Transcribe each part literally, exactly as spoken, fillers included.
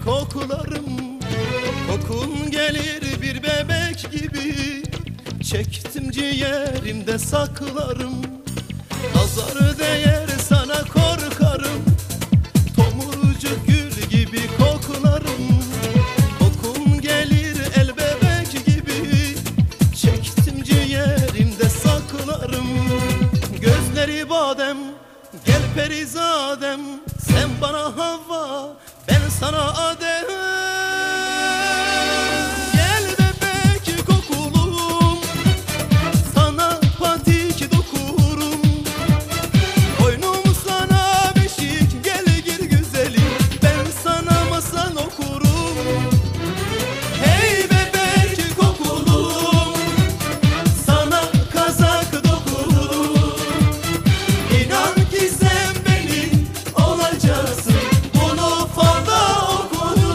koklarım. Kokun gelir bir bebek gibi, çektim ciğerimde saklarım. Nazarı değer sana korkarım, tomurcuk gül gibi koklarım. Kokun gelir el bebek gibi, çektim ciğerimde saklarım. Gözleri badem, gel perizadem, sen bana Havva, ben sana Adem. Gel bebek kokulum, sana patik dokurum. Koynum sana beşik, gel gir güzelim, ben sana masal okurum. Hey bebek kokulum, sana kazak dokurum. İnan ki sen benim olacaksın, bunu falda okudum.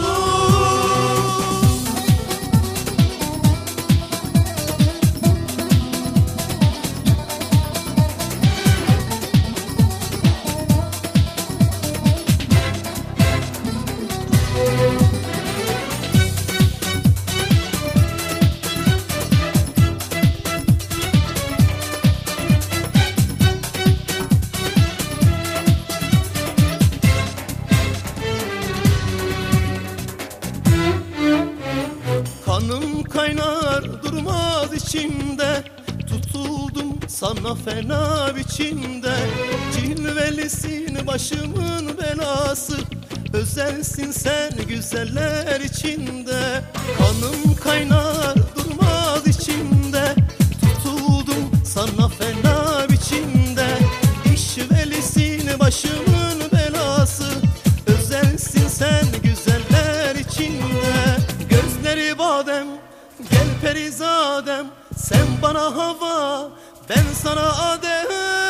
Kanım kaynar durmaz içimde, tutuldum sana fena biçimde. Cilvelisin başımın belası, özelsin sen güzeller içinde. Kanım kaynar durmaz içimde, tutuldum sana fena biçimde. İşvelisin başımın belası, özelsin sen güzeller içinde. Gözleri badem, gel perizadem, sen bana Havva, ben sana Adem.